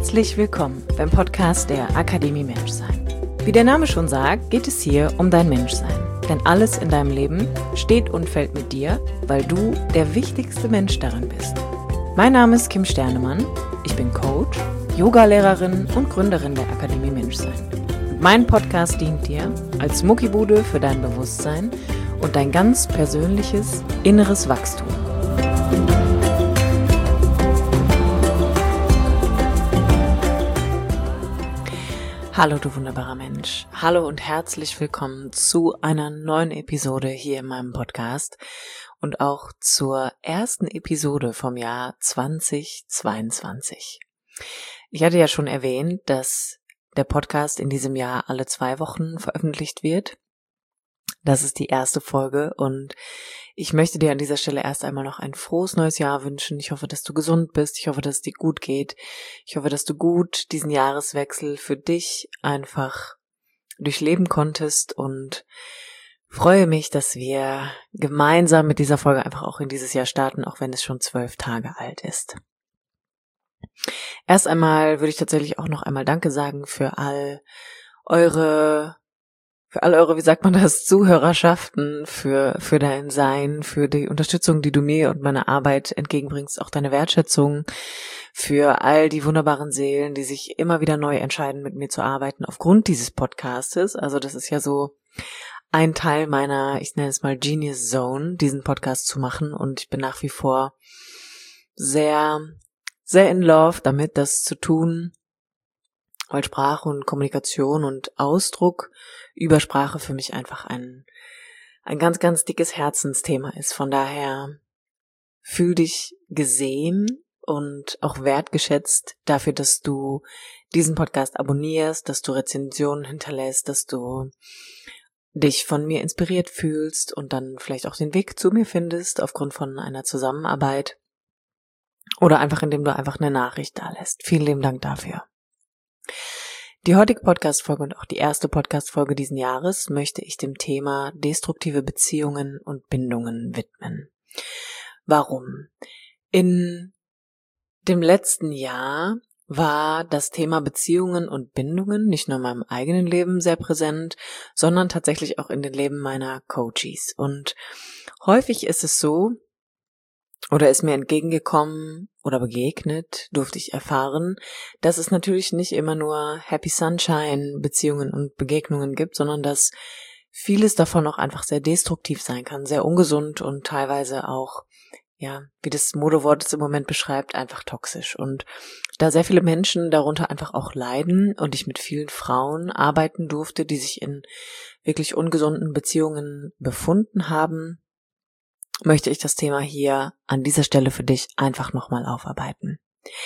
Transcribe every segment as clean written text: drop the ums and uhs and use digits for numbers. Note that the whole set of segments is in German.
Herzlich willkommen beim Podcast der Akademie Menschsein. Wie der Name schon sagt, geht es hier um dein Menschsein. Denn alles in deinem Leben steht und fällt mit dir, weil du der wichtigste Mensch darin bist. Mein Name ist Kim Sternemann, ich bin Coach, Yogalehrerin und Gründerin der Akademie Menschsein. Und mein Podcast dient dir als Muckibude für dein Bewusstsein und dein ganz persönliches inneres Wachstum. Hallo du wunderbarer Mensch, hallo und herzlich willkommen zu einer neuen Episode hier in meinem Podcast und auch zur ersten Episode vom Jahr 2022. Ich hatte ja schon erwähnt, dass der Podcast in diesem Jahr alle 2 Wochen veröffentlicht wird. Das ist die erste Folge und ich möchte dir an dieser Stelle erst einmal noch ein frohes neues Jahr wünschen. Ich hoffe, dass du gesund bist. Ich hoffe, dass es dir gut geht. Ich hoffe, dass du gut diesen Jahreswechsel für dich einfach durchleben konntest und freue mich, dass wir gemeinsam mit dieser Folge einfach auch in dieses Jahr starten, auch wenn es schon 12 Tage alt ist. Erst einmal würde ich tatsächlich auch noch einmal Danke sagen für all eure, wie sagt man das, Zuhörerschaften, für dein Sein, für die Unterstützung, die du mir und meiner Arbeit entgegenbringst, auch deine Wertschätzung, für all die wunderbaren Seelen, die sich immer wieder neu entscheiden, mit mir zu arbeiten, aufgrund dieses Podcastes. Also das ist ja so ein Teil meiner, ich nenne es mal Genius Zone, diesen Podcast zu machen, und ich bin nach wie vor sehr, sehr in love damit, das zu tun, weil Sprache und Kommunikation und Ausdruck über Sprache für mich einfach ein ganz, ganz dickes Herzensthema ist. Von daher fühl dich gesehen und auch wertgeschätzt dafür, dass du diesen Podcast abonnierst, dass du Rezensionen hinterlässt, dass du dich von mir inspiriert fühlst und dann vielleicht auch den Weg zu mir findest aufgrund von einer Zusammenarbeit oder einfach indem du einfach eine Nachricht dalässt. Vielen lieben Dank dafür. Die heutige Podcast-Folge und auch die erste Podcast-Folge diesen Jahres möchte ich dem Thema destruktive Beziehungen und Bindungen widmen. Warum? In dem letzten Jahr war das Thema Beziehungen und Bindungen nicht nur in meinem eigenen Leben sehr präsent, sondern tatsächlich auch in den Leben meiner Coaches. Und häufig ist es so, oder ist mir entgegengekommen oder begegnet, durfte ich erfahren, dass es natürlich nicht immer nur Happy Sunshine Beziehungen und Begegnungen gibt, sondern dass vieles davon auch einfach sehr destruktiv sein kann, sehr ungesund und teilweise auch, ja, wie das Modewort es im Moment beschreibt, einfach toxisch. Und da sehr viele Menschen darunter einfach auch leiden und ich mit vielen Frauen arbeiten durfte, die sich in wirklich ungesunden Beziehungen befunden haben, möchte ich das Thema hier an dieser Stelle für dich einfach nochmal aufarbeiten.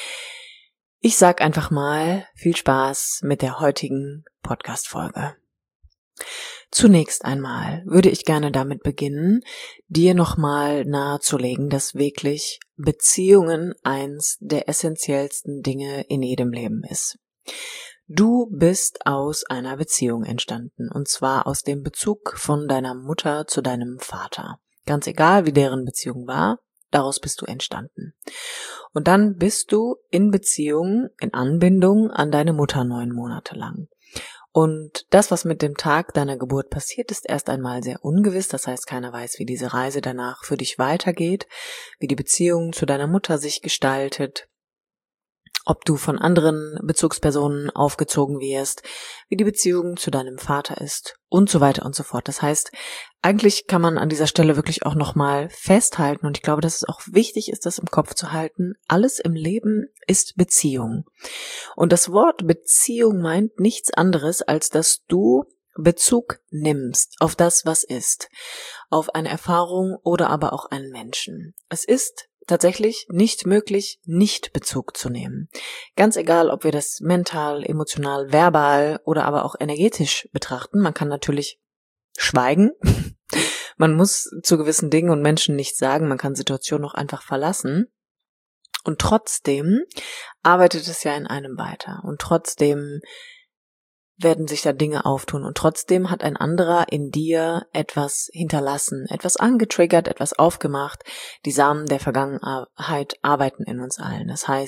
Ich sag einfach mal viel Spaß mit der heutigen Podcast-Folge. Zunächst einmal würde ich gerne damit beginnen, dir nochmal nahezulegen, dass wirklich Beziehungen eins der essentiellsten Dinge in jedem Leben ist. Du bist aus einer Beziehung entstanden, und zwar aus dem Bezug von deiner Mutter zu deinem Vater. Ganz egal, wie deren Beziehung war, daraus bist du entstanden. Und dann bist du in Beziehung, in Anbindung an deine Mutter 9 Monate lang. Und das, was mit dem Tag deiner Geburt passiert, ist erst einmal sehr ungewiss. Das heißt, keiner weiß, wie diese Reise danach für dich weitergeht, wie die Beziehung zu deiner Mutter sich gestaltet, ob du von anderen Bezugspersonen aufgezogen wirst, wie die Beziehung zu deinem Vater ist und so weiter und so fort. Das heißt, eigentlich kann man an dieser Stelle wirklich auch nochmal festhalten, und ich glaube, dass es auch wichtig ist, das im Kopf zu halten: Alles im Leben ist Beziehung. Und das Wort Beziehung meint nichts anderes, als dass du Bezug nimmst auf das, was ist, auf eine Erfahrung oder aber auch einen Menschen. Es ist tatsächlich nicht möglich, nicht Bezug zu nehmen. Ganz egal, ob wir das mental, emotional, verbal oder aber auch energetisch betrachten. Man kann natürlich schweigen. Man muss zu gewissen Dingen und Menschen nichts sagen. Man kann Situationen auch einfach verlassen. Und trotzdem arbeitet es ja in einem weiter. Und trotzdem werden sich da Dinge auftun, und trotzdem hat ein anderer in dir etwas hinterlassen, etwas angetriggert, etwas aufgemacht. Die Samen der Vergangenheit arbeiten in uns allen. Das heißt,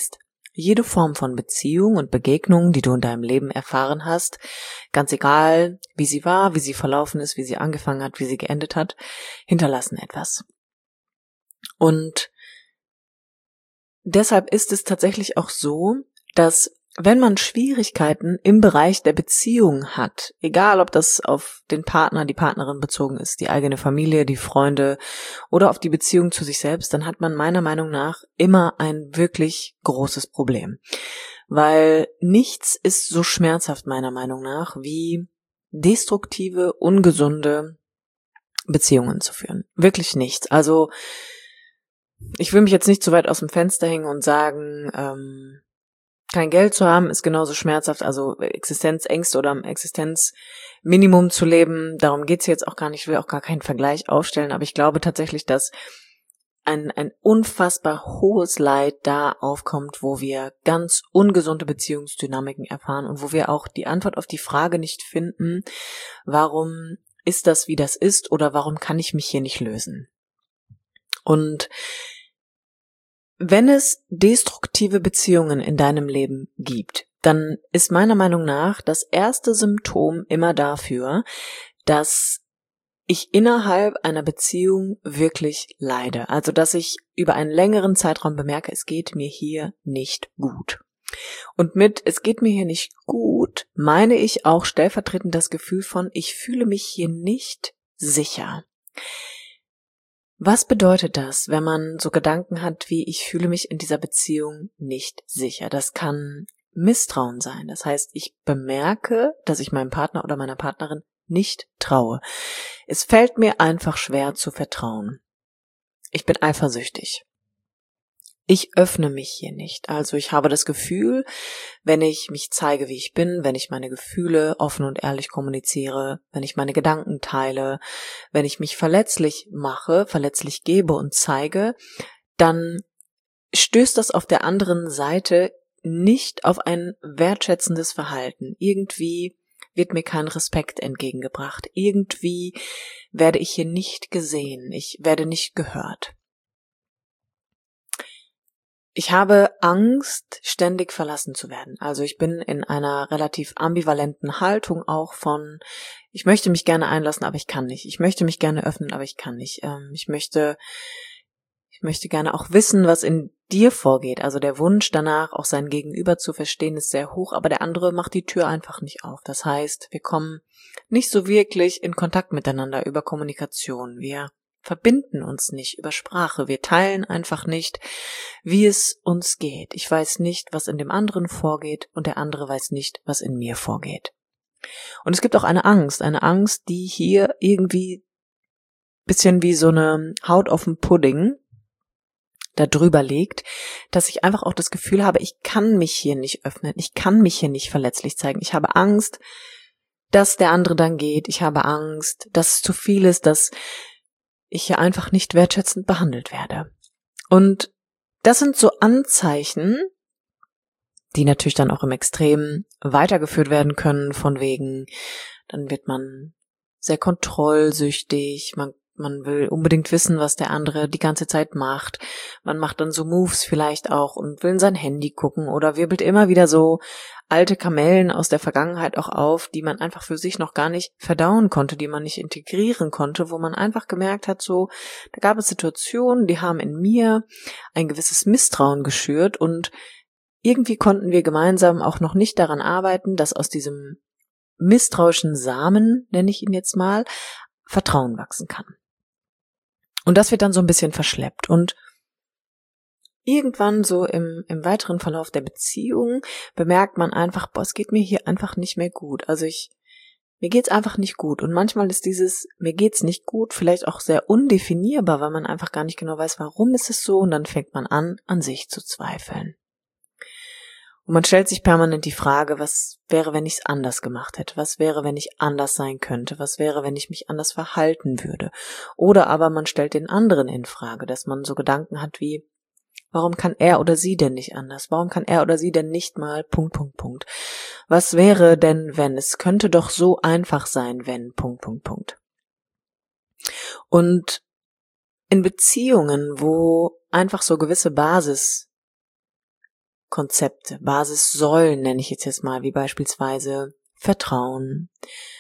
Jede Form von Beziehung und Begegnung, die du in deinem Leben erfahren hast, ganz egal, wie sie war, wie sie verlaufen ist, wie sie angefangen hat, wie sie geendet hat, hinterlassen etwas. Und deshalb ist es tatsächlich auch so, dass wenn man Schwierigkeiten im Bereich der Beziehung hat, egal ob das auf den Partner, die Partnerin bezogen ist, die eigene Familie, die Freunde oder auf die Beziehung zu sich selbst, dann hat man meiner Meinung nach immer ein wirklich großes Problem. Weil nichts ist so schmerzhaft meiner Meinung nach, wie destruktive, ungesunde Beziehungen zu führen. Wirklich nichts. Also ich will mich jetzt nicht zu weit aus dem Fenster hängen und sagen, kein Geld zu haben ist genauso schmerzhaft, also Existenzängste oder am Existenzminimum zu leben. Darum geht's jetzt auch gar nicht, ich will auch gar keinen Vergleich aufstellen, aber ich glaube tatsächlich, dass ein unfassbar hohes Leid da aufkommt, wo wir ganz ungesunde Beziehungsdynamiken erfahren und wo wir auch die Antwort auf die Frage nicht finden, warum ist das, wie das ist, oder warum kann ich mich hier nicht lösen? Und wenn es destruktive Beziehungen in deinem Leben gibt, dann ist meiner Meinung nach das erste Symptom immer dafür, dass ich innerhalb einer Beziehung wirklich leide. Also, dass ich über einen längeren Zeitraum bemerke, es geht mir hier nicht gut. Und mit es geht mir hier nicht gut, meine ich auch stellvertretend das Gefühl von, ich fühle mich hier nicht sicher. Was bedeutet das, wenn man so Gedanken hat wie, ich fühle mich in dieser Beziehung nicht sicher? Das kann Misstrauen sein. Das heißt, ich bemerke, dass ich meinem Partner oder meiner Partnerin nicht traue. Es fällt mir einfach schwer zu vertrauen. Ich bin eifersüchtig. Ich öffne mich hier nicht. Also ich habe das Gefühl, wenn ich mich zeige, wie ich bin, wenn ich meine Gefühle offen und ehrlich kommuniziere, wenn ich meine Gedanken teile, wenn ich mich verletzlich mache, verletzlich gebe und zeige, dann stößt das auf der anderen Seite nicht auf ein wertschätzendes Verhalten. Irgendwie wird mir kein Respekt entgegengebracht. Irgendwie werde ich hier nicht gesehen. Ich werde nicht gehört. Ich habe Angst, ständig verlassen zu werden. Also ich bin in einer relativ ambivalenten Haltung auch von, ich möchte mich gerne einlassen, aber ich kann nicht. Ich möchte mich gerne öffnen, aber ich kann nicht. Ich möchte gerne auch wissen, was in dir vorgeht. Also der Wunsch danach, auch sein Gegenüber zu verstehen, ist sehr hoch, aber der andere macht die Tür einfach nicht auf. Das heißt, wir kommen nicht so wirklich in Kontakt miteinander über Kommunikation. Wir verbinden uns nicht über Sprache. Wir teilen einfach nicht, wie es uns geht. Ich weiß nicht, was in dem anderen vorgeht, und der andere weiß nicht, was in mir vorgeht. Und es gibt auch eine Angst, die hier irgendwie bisschen wie so eine Haut auf dem Pudding da drüber liegt, dass ich einfach auch das Gefühl habe, ich kann mich hier nicht öffnen, ich kann mich hier nicht verletzlich zeigen. Ich habe Angst, dass der andere dann geht. Ich habe Angst, dass es zu viel ist, dass ich hier einfach nicht wertschätzend behandelt werde. Und das sind so Anzeichen, die natürlich dann auch im Extrem weitergeführt werden können, von wegen, dann wird man sehr kontrollsüchtig, man will unbedingt wissen, was der andere die ganze Zeit macht. Man macht dann so Moves vielleicht auch und will in sein Handy gucken oder wirbelt immer wieder so alte Kamellen aus der Vergangenheit auch auf, die man einfach für sich noch gar nicht verdauen konnte, die man nicht integrieren konnte, wo man einfach gemerkt hat, so, da gab es Situationen, die haben in mir ein gewisses Misstrauen geschürt, und irgendwie konnten wir gemeinsam auch noch nicht daran arbeiten, dass aus diesem misstrauischen Samen, nenne ich ihn jetzt mal, Vertrauen wachsen kann. Und das wird dann so ein bisschen verschleppt. Und irgendwann so im weiteren Verlauf der Beziehung bemerkt man einfach, boah, es geht mir hier einfach nicht mehr gut. Also mir geht's einfach nicht gut. Und manchmal ist dieses mir geht's nicht gut vielleicht auch sehr undefinierbar, weil man einfach gar nicht genau weiß, warum ist es so. Und dann fängt man an sich zu zweifeln. Und man stellt sich permanent die Frage, was wäre, wenn ich es anders gemacht hätte? Was wäre, wenn ich anders sein könnte? Was wäre, wenn ich mich anders verhalten würde? Oder aber man stellt den anderen in Frage, dass man so Gedanken hat wie, warum kann er oder sie denn nicht anders? Warum kann er oder sie denn nicht mal ... Was wäre denn, wenn? Es könnte doch so einfach sein, wenn ... Und in Beziehungen, wo einfach so gewisse Basiskonzepte, Basissäulen nenne ich jetzt mal, wie beispielsweise Vertrauen,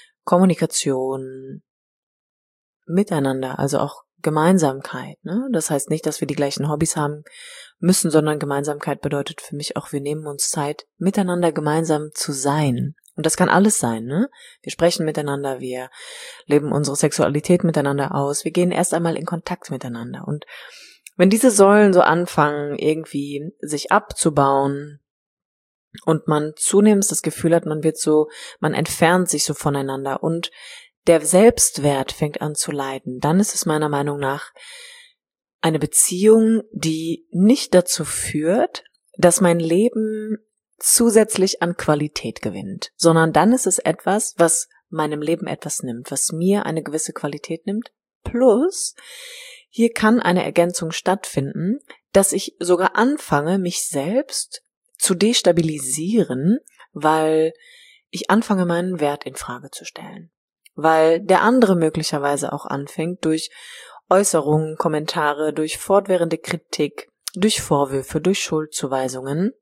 Kommunikation, Miteinander, also auch Gemeinsamkeit, ne? Das heißt nicht, dass wir die gleichen Hobbys haben müssen, sondern Gemeinsamkeit bedeutet für mich auch, wir nehmen uns Zeit, miteinander gemeinsam zu sein. Und das kann alles sein, ne? Wir sprechen miteinander, wir leben unsere Sexualität miteinander aus, wir gehen erst einmal in Kontakt miteinander. Und wenn diese Säulen so anfangen, irgendwie sich abzubauen und man zunehmend das Gefühl hat, man entfernt sich so voneinander und der Selbstwert fängt an zu leiden, dann ist es meiner Meinung nach eine Beziehung, die nicht dazu führt, dass mein Leben zusätzlich an Qualität gewinnt, sondern dann ist es etwas, was meinem Leben etwas nimmt, was mir eine gewisse Qualität nimmt. Plus, hier kann eine Ergänzung stattfinden, dass ich sogar anfange, mich selbst zu destabilisieren, weil ich anfange, meinen Wert in Frage zu stellen. Weil der andere möglicherweise auch anfängt, durch Äußerungen, Kommentare, durch fortwährende Kritik, durch Vorwürfe, durch Schuldzuweisungen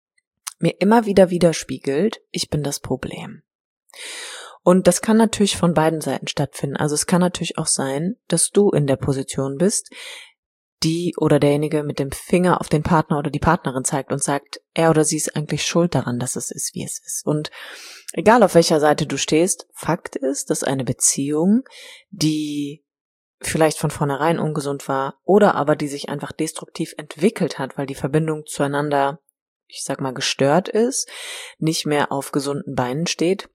mir immer wieder widerspiegelt, ich bin das Problem. Und das kann natürlich von beiden Seiten stattfinden. Also es kann natürlich auch sein, dass du in der Position bist, die oder derjenige mit dem Finger auf den Partner oder die Partnerin zeigt und sagt, er oder sie ist eigentlich schuld daran, dass es ist, wie es ist. Und egal auf welcher Seite du stehst, Fakt ist, dass eine Beziehung, die vielleicht von vornherein ungesund war oder aber die sich einfach destruktiv entwickelt hat, weil die Verbindung zueinander, ich sag mal, gestört ist, nicht mehr auf gesunden Beinen steht,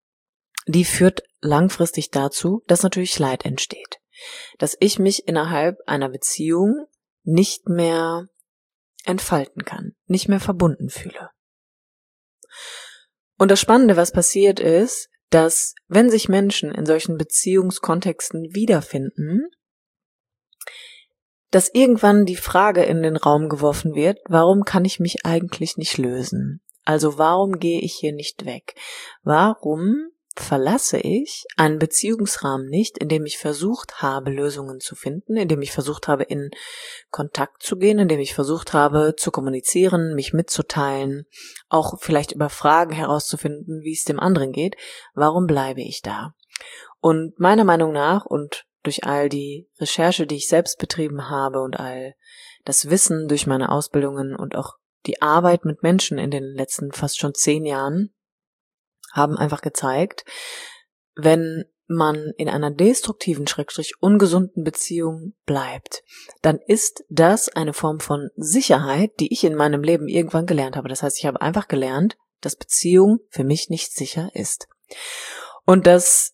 die führt langfristig dazu, dass natürlich Leid entsteht. Dass ich mich innerhalb einer Beziehung nicht mehr entfalten kann, nicht mehr verbunden fühle. Und das Spannende, was passiert ist, dass wenn sich Menschen in solchen Beziehungskontexten wiederfinden, dass irgendwann die Frage in den Raum geworfen wird, warum kann ich mich eigentlich nicht lösen? Also warum gehe ich hier nicht weg? Warum verlasse ich einen Beziehungsrahmen nicht, in dem ich versucht habe, Lösungen zu finden, in dem ich versucht habe, in Kontakt zu gehen, in dem ich versucht habe, zu kommunizieren, mich mitzuteilen, auch vielleicht über Fragen herauszufinden, wie es dem anderen geht. Warum bleibe ich da? Und meiner Meinung nach und durch all die Recherche, die ich selbst betrieben habe und all das Wissen durch meine Ausbildungen und auch die Arbeit mit Menschen in den letzten fast schon 10 Jahren, haben einfach gezeigt, wenn man in einer destruktiven, ungesunden Beziehung bleibt, dann ist das eine Form von Sicherheit, die ich in meinem Leben irgendwann gelernt habe. Das heißt, ich habe einfach gelernt, dass Beziehung für mich nicht sicher ist. Und das,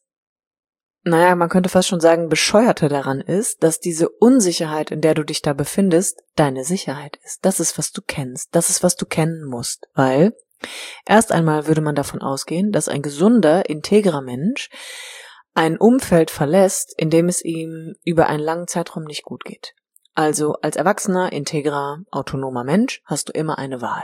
man könnte fast schon sagen, Bescheuerte daran ist, dass diese Unsicherheit, in der du dich da befindest, deine Sicherheit ist. Das ist, was du kennst. Das ist, was du kennen musst, weil erst einmal würde man davon ausgehen, dass ein gesunder, integrer Mensch ein Umfeld verlässt, in dem es ihm über einen langen Zeitraum nicht gut geht. Also als erwachsener, integrer, autonomer Mensch hast du immer eine Wahl.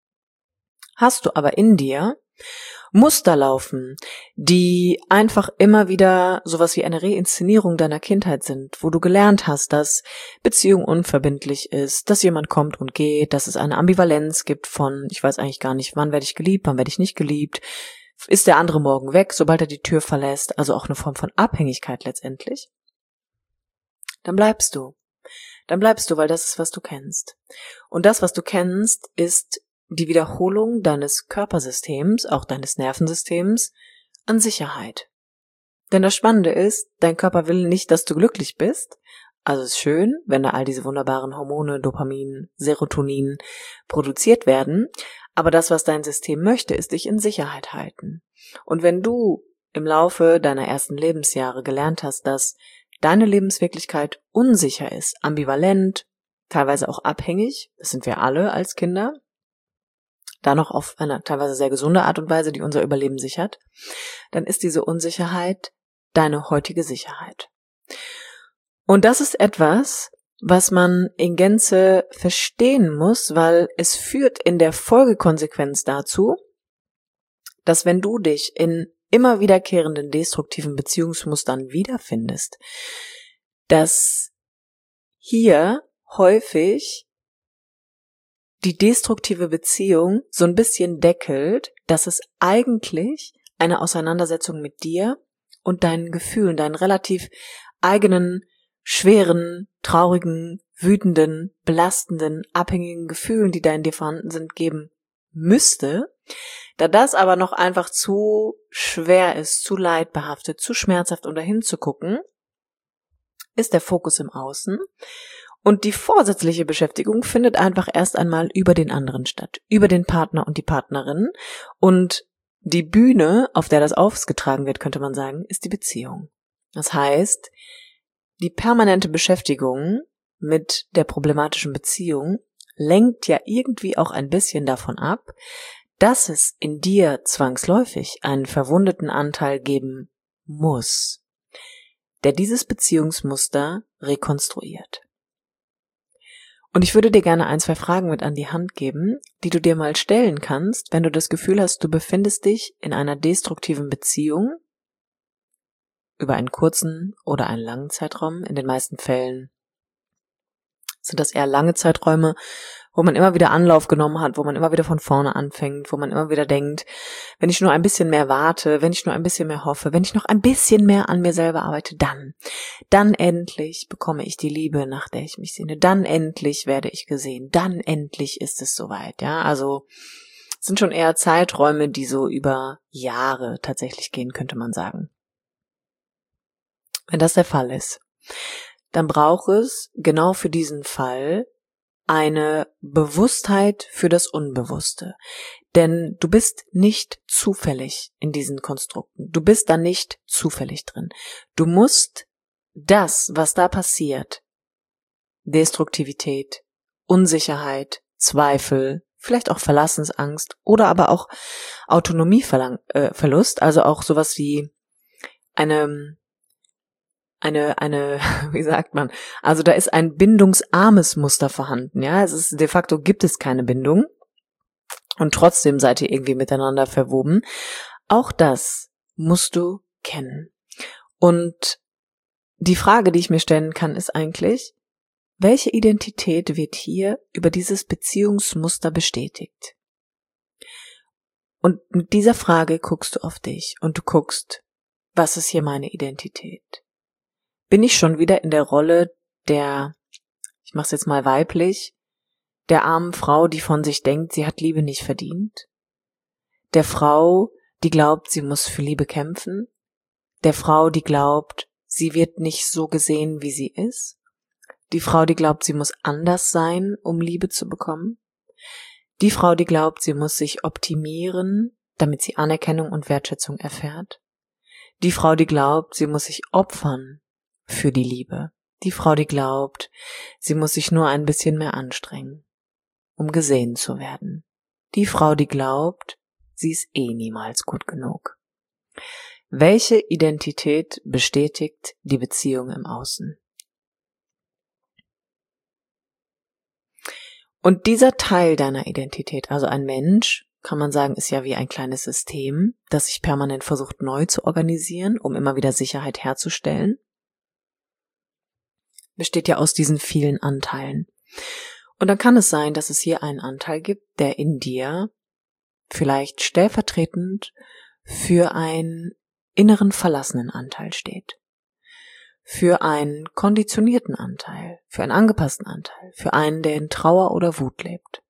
Hast du aber in dir Muster laufen, die einfach immer wieder sowas wie eine Reinszenierung deiner Kindheit sind, wo du gelernt hast, dass Beziehung unverbindlich ist, dass jemand kommt und geht, dass es eine Ambivalenz gibt von, ich weiß eigentlich gar nicht, wann werde ich geliebt, wann werde ich nicht geliebt, ist der andere morgen weg, sobald er die Tür verlässt, also auch eine Form von Abhängigkeit letztendlich, dann bleibst du. Dann bleibst du, weil das ist, was du kennst. Und das, was du kennst, ist die Wiederholung deines Körpersystems, auch deines Nervensystems, an Sicherheit. Denn das Spannende ist, dein Körper will nicht, dass du glücklich bist. Also es ist schön, wenn da all diese wunderbaren Hormone, Dopamin, Serotonin produziert werden. Aber das, was dein System möchte, ist dich in Sicherheit halten. Und wenn du im Laufe deiner ersten Lebensjahre gelernt hast, dass deine Lebenswirklichkeit unsicher ist, ambivalent, teilweise auch abhängig, das sind wir alle als Kinder, da noch auf eine teilweise sehr gesunde Art und Weise, die unser Überleben sichert, dann ist diese Unsicherheit deine heutige Sicherheit. Und das ist etwas, was man in Gänze verstehen muss, weil es führt in der Folgekonsequenz dazu, dass wenn du dich in immer wiederkehrenden destruktiven Beziehungsmustern wiederfindest, dass hier häufig die destruktive Beziehung so ein bisschen deckelt, dass es eigentlich eine Auseinandersetzung mit dir und deinen Gefühlen, deinen relativ eigenen, schweren, traurigen, wütenden, belastenden, abhängigen Gefühlen, die da in dir vorhanden sind, geben müsste. Da das aber noch einfach zu schwer ist, zu leidbehaftet, zu schmerzhaft, um da hinzugucken, ist der Fokus im Außen. Und die vorsätzliche Beschäftigung findet einfach erst einmal über den anderen statt, über den Partner und die Partnerin. Und die Bühne, auf der das ausgetragen wird, könnte man sagen, ist die Beziehung. Das heißt, die permanente Beschäftigung mit der problematischen Beziehung lenkt ja irgendwie auch ein bisschen davon ab, dass es in dir zwangsläufig einen verwundeten Anteil geben muss, der dieses Beziehungsmuster rekonstruiert. Und ich würde dir gerne 1, 2 Fragen mit an die Hand geben, die du dir mal stellen kannst, wenn du das Gefühl hast, du befindest dich in einer destruktiven Beziehung über einen kurzen oder einen langen Zeitraum. In den meisten Fällen sind das eher lange Zeiträume, wo man immer wieder Anlauf genommen hat, wo man immer wieder von vorne anfängt, wo man immer wieder denkt, wenn ich nur ein bisschen mehr warte, wenn ich nur ein bisschen mehr hoffe, wenn ich noch ein bisschen mehr an mir selber arbeite, dann endlich bekomme ich die Liebe, nach der ich mich sehne, dann endlich werde ich gesehen, dann endlich ist es soweit, ja, also es sind schon eher Zeiträume, die so über Jahre tatsächlich gehen, könnte man sagen. Wenn das der Fall ist, dann braucht es genau für diesen Fall eine Bewusstheit für das Unbewusste. Denn du bist nicht zufällig in diesen Konstrukten. Du bist da nicht zufällig drin. Du musst das, was da passiert, Destruktivität, Unsicherheit, Zweifel, vielleicht auch Verlassensangst oder aber auch Autonomieverlust, also auch sowas wie eine, wie sagt man, also da ist ein bindungsarmes Muster vorhanden, ja, es ist de facto gibt es keine Bindung und trotzdem seid ihr irgendwie miteinander verwoben. Auch das musst du kennen. Und die Frage, die ich mir stellen kann, ist eigentlich, welche Identität wird hier über dieses Beziehungsmuster bestätigt? Und mit dieser Frage guckst du auf dich und du guckst, was ist hier meine Identität? Bin ich schon wieder in der Rolle der, ich mach's jetzt mal weiblich, der armen Frau, die von sich denkt, sie hat Liebe nicht verdient? Der Frau, die glaubt, sie muss für Liebe kämpfen? Der Frau, die glaubt, sie wird nicht so gesehen, wie sie ist? Die Frau, die glaubt, sie muss anders sein, um Liebe zu bekommen? Die Frau, die glaubt, sie muss sich optimieren, damit sie Anerkennung und Wertschätzung erfährt? Die Frau, die glaubt, sie muss sich opfern für die Liebe. Die Frau, die glaubt, sie muss sich nur ein bisschen mehr anstrengen, um gesehen zu werden. Die Frau, die glaubt, sie ist eh niemals gut genug. Welche Identität bestätigt die Beziehung im Außen? Und dieser Teil deiner Identität, also ein Mensch, kann man sagen, ist ja wie ein kleines System, das sich permanent versucht neu zu organisieren, um immer wieder Sicherheit herzustellen, besteht ja aus diesen vielen Anteilen. Und dann kann es sein, dass es hier einen Anteil gibt, der in dir vielleicht stellvertretend für einen inneren verlassenen Anteil steht. Für einen konditionierten Anteil, für einen angepassten Anteil, für einen, der in Trauer oder Wut lebt.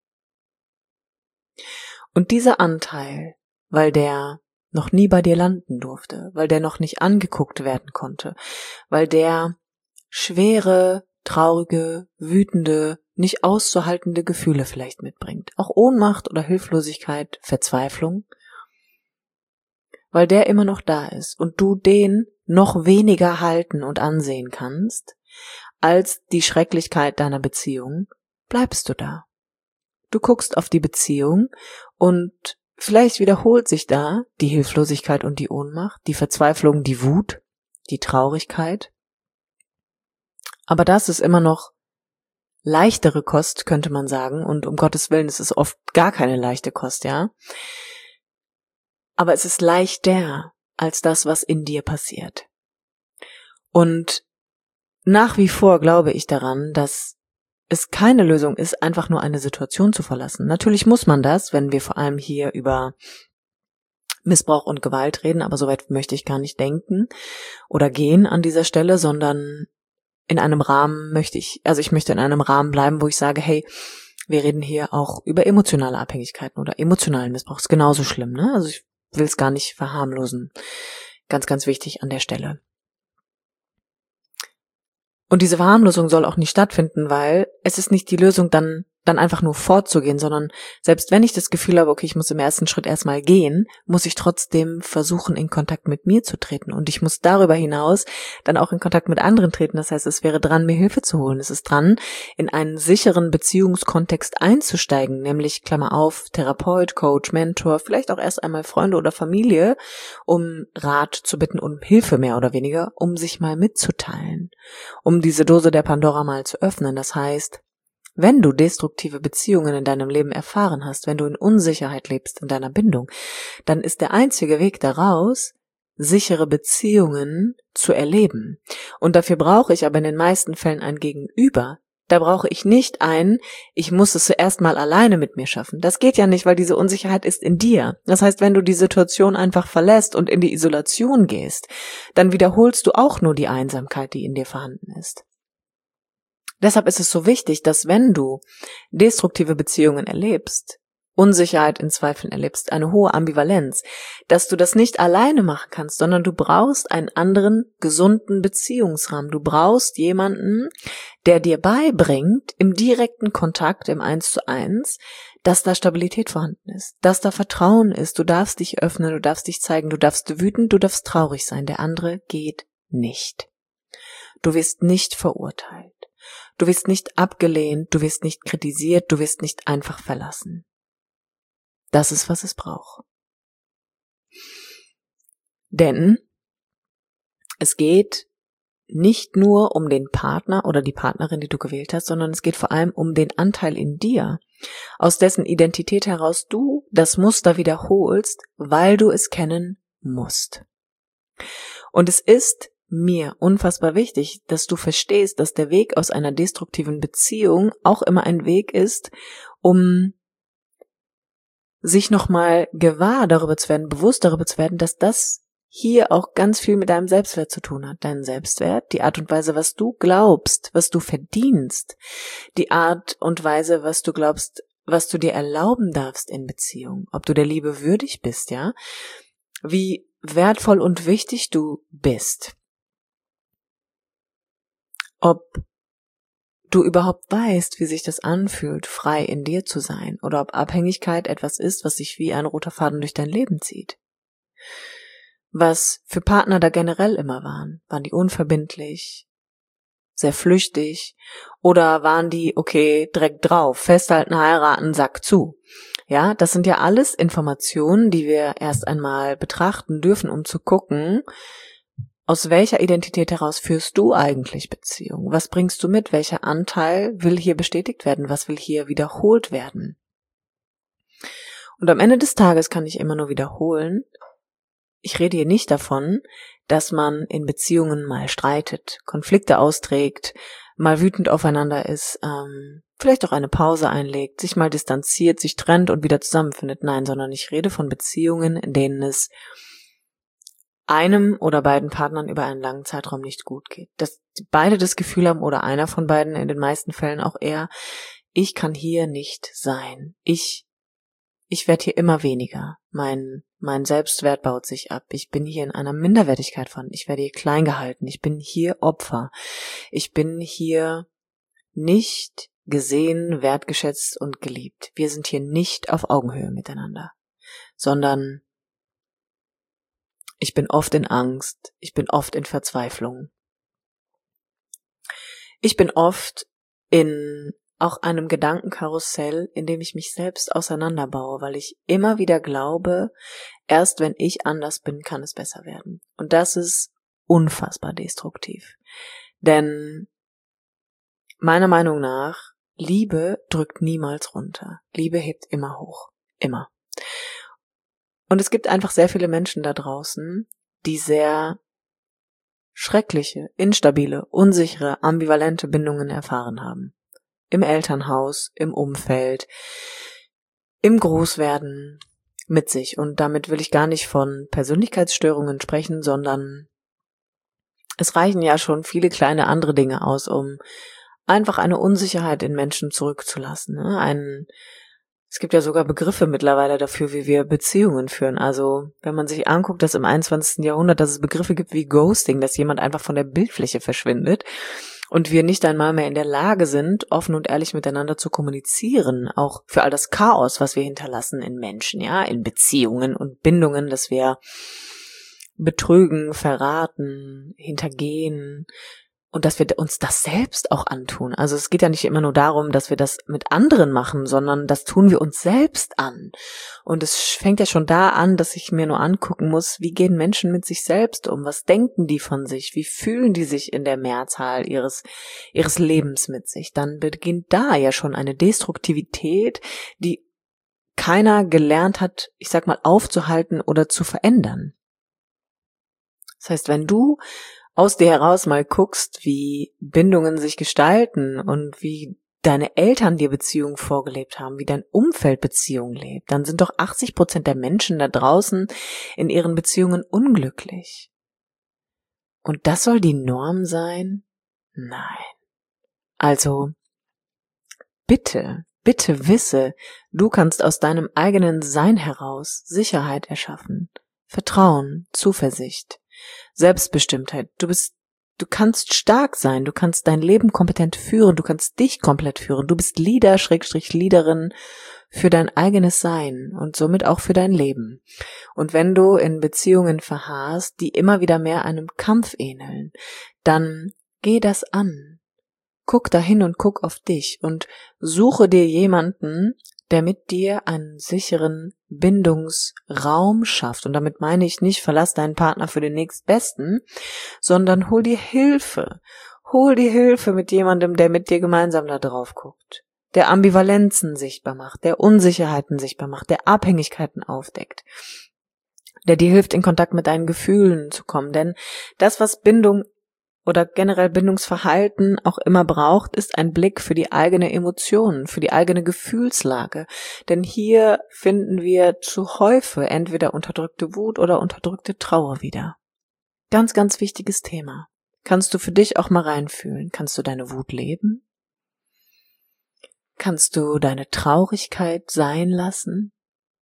Und dieser Anteil, weil der noch nie bei dir landen durfte, weil der noch nicht angeguckt werden konnte, weil der schwere, traurige, wütende, nicht auszuhaltende Gefühle vielleicht mitbringt, auch Ohnmacht oder Hilflosigkeit, Verzweiflung, weil der immer noch da ist und du den noch weniger halten und ansehen kannst, als die Schrecklichkeit deiner Beziehung, bleibst du da. Du guckst auf die Beziehung und vielleicht wiederholt sich da die Hilflosigkeit und die Ohnmacht, die Verzweiflung, die Wut, die Traurigkeit. Aber das ist immer noch leichtere Kost, könnte man sagen, und um Gottes Willen, es ist oft gar keine leichte Kost, ja. Aber es ist leichter als das, was in dir passiert. Und nach wie vor glaube ich daran, dass es keine Lösung ist, einfach nur eine Situation zu verlassen. Natürlich muss man das, wenn wir vor allem hier über Missbrauch und Gewalt reden, aber soweit möchte ich gar nicht denken oder gehen an dieser Stelle, sondern in einem Rahmen ich möchte in einem Rahmen bleiben, wo ich sage, hey, wir reden hier auch über emotionale Abhängigkeiten oder emotionalen Missbrauch. Ist genauso schlimm, ne? Also ich will es gar nicht verharmlosen. Ganz, ganz wichtig an der Stelle. Und diese Verharmlosung soll auch nicht stattfinden, weil es ist nicht die Lösung, dann einfach nur fortzugehen, sondern selbst wenn ich das Gefühl habe, okay, ich muss im ersten Schritt erstmal gehen, muss ich trotzdem versuchen, in Kontakt mit mir zu treten. Und ich muss darüber hinaus dann auch in Kontakt mit anderen treten. Das heißt, es wäre dran, mir Hilfe zu holen. Es ist dran, in einen sicheren Beziehungskontext einzusteigen, nämlich, Klammer auf, Therapeut, Coach, Mentor, vielleicht auch erst einmal Freunde oder Familie, um Rat zu bitten und Hilfe mehr oder weniger, um sich mal mitzuteilen, um diese Dose der Pandora mal zu öffnen. Das heißt, wenn du destruktive Beziehungen in deinem Leben erfahren hast, wenn du in Unsicherheit lebst in deiner Bindung, dann ist der einzige Weg daraus, sichere Beziehungen zu erleben. Und dafür brauche ich aber in den meisten Fällen ein Gegenüber. Da brauche ich nicht ich muss es zuerst mal alleine mit mir schaffen. Das geht ja nicht, weil diese Unsicherheit ist in dir. Das heißt, wenn du die Situation einfach verlässt und in die Isolation gehst, dann wiederholst du auch nur die Einsamkeit, die in dir vorhanden ist. Deshalb ist es so wichtig, dass wenn du destruktive Beziehungen erlebst, Unsicherheit in Zweifeln erlebst, eine hohe Ambivalenz, dass du das nicht alleine machen kannst, sondern du brauchst einen anderen, gesunden Beziehungsrahmen. Du brauchst jemanden, der dir beibringt, im direkten Kontakt, im 1:1, dass da Stabilität vorhanden ist, dass da Vertrauen ist. Du darfst dich öffnen, du darfst dich zeigen, du darfst wütend, du darfst traurig sein. Der andere geht nicht. Du wirst nicht verurteilt. Du wirst nicht abgelehnt, du wirst nicht kritisiert, du wirst nicht einfach verlassen. Das ist, was es braucht. Denn es geht nicht nur um den Partner oder die Partnerin, die du gewählt hast, sondern es geht vor allem um den Anteil in dir, aus dessen Identität heraus du das Muster wiederholst, weil du es kennen musst. Und es ist mir unfassbar wichtig, dass du verstehst, dass der Weg aus einer destruktiven Beziehung auch immer ein Weg ist, um sich nochmal gewahr darüber zu werden, bewusst darüber zu werden, dass das hier auch ganz viel mit deinem Selbstwert zu tun hat. Dein Selbstwert, die Art und Weise, was du glaubst, was du verdienst, die Art und Weise, was du glaubst, was du dir erlauben darfst in Beziehung, ob du der Liebe würdig bist, ja, wie wertvoll und wichtig du bist. Ob du überhaupt weißt, wie sich das anfühlt, frei in dir zu sein, oder ob Abhängigkeit etwas ist, was sich wie ein roter Faden durch dein Leben zieht. Was für Partner da generell immer waren. Waren die unverbindlich, sehr flüchtig, oder waren die, okay, direkt drauf, festhalten, heiraten, Sack zu. Ja, das sind ja alles Informationen, die wir erst einmal betrachten dürfen, um zu gucken, aus welcher Identität heraus führst du eigentlich Beziehung? Was bringst du mit? Welcher Anteil will hier bestätigt werden? Was will hier wiederholt werden? Und am Ende des Tages kann ich immer nur wiederholen, ich rede hier nicht davon, dass man in Beziehungen mal streitet, Konflikte austrägt, mal wütend aufeinander ist, vielleicht auch eine Pause einlegt, sich mal distanziert, sich trennt und wieder zusammenfindet. Nein, sondern ich rede von Beziehungen, in denen es einem oder beiden Partnern über einen langen Zeitraum nicht gut geht. Dass beide das Gefühl haben, oder einer von beiden, in den meisten Fällen auch eher, ich kann hier nicht sein. Ich werde hier immer weniger. Mein Selbstwert baut sich ab. Ich bin hier in einer Minderwertigkeit von. Ich werde hier klein gehalten. Ich bin hier Opfer. Ich bin hier nicht gesehen, wertgeschätzt und geliebt. Wir sind hier nicht auf Augenhöhe miteinander, sondern ich bin oft in Angst, ich bin oft in Verzweiflung. Ich bin oft in auch einem Gedankenkarussell, in dem ich mich selbst auseinanderbaue, weil ich immer wieder glaube, erst wenn ich anders bin, kann es besser werden. Und das ist unfassbar destruktiv. Denn meiner Meinung nach, Liebe drückt niemals runter. Liebe hebt immer hoch. Immer. Und es gibt einfach sehr viele Menschen da draußen, die sehr schreckliche, instabile, unsichere, ambivalente Bindungen erfahren haben. im Elternhaus, im Umfeld, im Großwerden mit sich. Und damit will ich gar nicht von Persönlichkeitsstörungen sprechen, sondern es reichen ja schon viele kleine andere Dinge aus, um einfach eine Unsicherheit in Menschen zurückzulassen. Es gibt ja sogar Begriffe mittlerweile dafür, wie wir Beziehungen führen. Also wenn man sich anguckt, dass im 21. Jahrhundert, dass es Begriffe gibt wie Ghosting, dass jemand einfach von der Bildfläche verschwindet und wir nicht einmal mehr in der Lage sind, offen und ehrlich miteinander zu kommunizieren, auch für all das Chaos, was wir hinterlassen in Menschen, ja, in Beziehungen und Bindungen, dass wir betrügen, verraten, hintergehen, und dass wir uns das selbst auch antun. Also es geht ja nicht immer nur darum, dass wir das mit anderen machen, sondern das tun wir uns selbst an. Und es fängt ja schon da an, dass ich mir nur angucken muss, wie gehen Menschen mit sich selbst um? Was denken die von sich? Wie fühlen die sich in der Mehrzahl ihres Lebens mit sich? Dann beginnt da ja schon eine Destruktivität, die keiner gelernt hat, ich sag mal, aufzuhalten oder zu verändern. Das heißt, wenn du aus dir heraus mal guckst, wie Bindungen sich gestalten und wie deine Eltern dir Beziehungen vorgelebt haben, wie dein Umfeld Beziehungen lebt, dann sind doch 80% der Menschen da draußen in ihren Beziehungen unglücklich. Und das soll die Norm sein? Nein. Also, bitte wisse, du kannst aus deinem eigenen Sein heraus Sicherheit erschaffen, Vertrauen, Zuversicht, Selbstbestimmtheit. Du kannst stark sein, du kannst dein Leben kompetent führen, du kannst dich komplett führen. Du bist Leader, Leaderin für dein eigenes Sein und somit auch für dein Leben. Und wenn du in Beziehungen verharrst, die immer wieder mehr einem Kampf ähneln, dann geh das an. Guck dahin und guck auf dich und suche dir jemanden, der mit dir einen sicheren Bindungsraum schafft. Und damit meine ich nicht, verlass deinen Partner für den nächstbesten, sondern hol dir Hilfe. Hol dir Hilfe mit jemandem, der mit dir gemeinsam da drauf guckt, der Ambivalenzen sichtbar macht, der Unsicherheiten sichtbar macht, der Abhängigkeiten aufdeckt, der dir hilft, in Kontakt mit deinen Gefühlen zu kommen. Denn das, was Bindung oder generell Bindungsverhalten auch immer braucht, ist ein Blick für die eigene Emotion, für die eigene Gefühlslage. Denn hier finden wir zu häufig entweder unterdrückte Wut oder unterdrückte Trauer wieder. Ganz, ganz wichtiges Thema. Kannst du für dich auch mal reinfühlen? Kannst du deine Wut leben? Kannst du deine Traurigkeit sein lassen?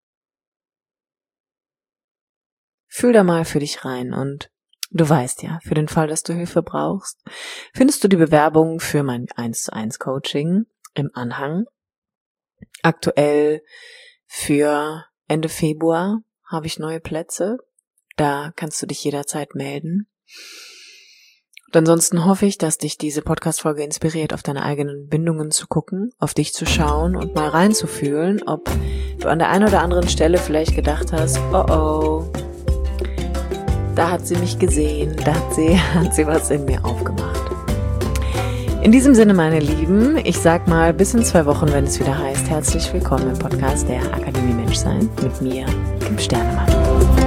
Fühl da mal für dich rein und du weißt ja, für den Fall, dass du Hilfe brauchst, findest du die Bewerbung für mein 1:1 Coaching im Anhang. Aktuell für Ende Februar habe ich neue Plätze. Da kannst du dich jederzeit melden. Und ansonsten hoffe ich, dass dich diese Podcast-Folge inspiriert, auf deine eigenen Bindungen zu gucken, auf dich zu schauen und mal reinzufühlen, ob du an der einen oder anderen Stelle vielleicht gedacht hast, oh, da hat sie mich gesehen, da hat sie was in mir aufgemacht. In diesem Sinne, meine Lieben, ich sag mal bis in 2 Wochen, wenn es wieder heißt, herzlich willkommen im Podcast der Akademie Menschsein mit mir, Kim Sternemann.